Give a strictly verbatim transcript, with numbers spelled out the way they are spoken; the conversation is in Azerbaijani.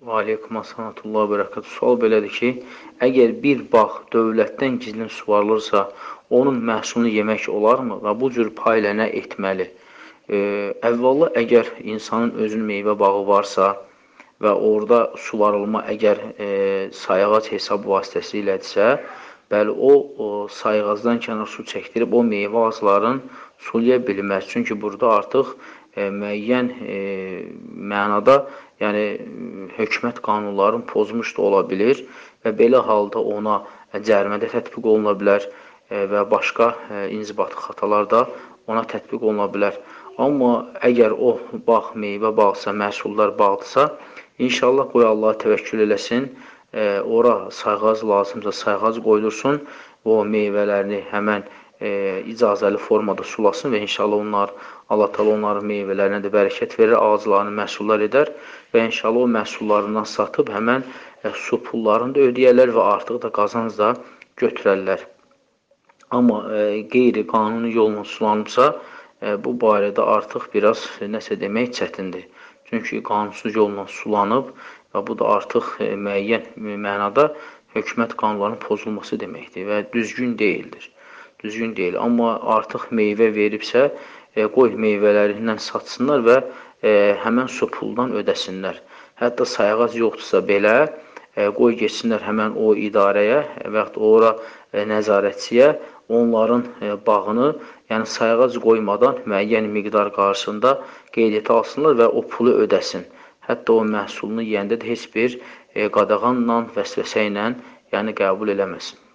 Və aleykum əssalatullah və bərəkət. Sual belədir ki, əgər bir bağ dövlətdən gizlin suvarılırsa, onun məhsulunu yemək olarmı və bu cür payla nə etməli? E, əvvəla, əgər insanın özünün meyvə bağı varsa və orada suvarılma əgər e, sayğac hesab vasitəsilədirsə, bəli, o, o sayğacdan kənar su çəkdirib o meyvə ağacların sulaya bilməz. Çünki burada artıq e, müəyyən e, mənada, yəni hökumət qanunlarını pozmuş da ola bilir və belə halda ona cərimədə tətbiq oluna bilər və başqa inzibati xatalar da ona tətbiq oluna bilər. Amma əgər o bağ meyvə bağsa, məhsullar bağdırsa, inşallah qoy Allah təvəkkül eləsin, ora sayğac lazımsa sayğac qoydursun, o meyvələrini həmən e, icazəli formada sulasın və inşallah onlar, Allah təala onların meyvələrinə də bərəkət verir, ağaclarını məhsullar edər və inşallah o məhsullarından satıb həmən e, su pullarını da ödəyərlər və artıq da qazanc da götürərlər. Amma e, qeyri-qanuni yolla sulanıbsa, e, bu barədə artıq biraz e, nəsə demək çətindir. Çünki qanunsuz yolla sulanıb və bu da artıq e, müəyyən mənada hökumət qanunlarının pozulması deməkdir və düzgün deyildir. Düzgün deyil. Amma artıq meyvə veribsə, e, qoy meyvələrindən satsınlar və e, həmən su puldan ödəsinlər. Hətta sayğac yoxdursa belə, e, qoy geçsinlər həmən o idarəyə və yaxud ora e, nəzarətçiyə onların e, bağını, yəni sayğac qoymadan müəyyən miqdar qarşısında qeydiyyata alsınlar və o pulu ödəsin. Hətta o məhsulunu yeyəndə də heç bir e, qadağanla, vəsvəsə ilə yəni qəbul eləməsin.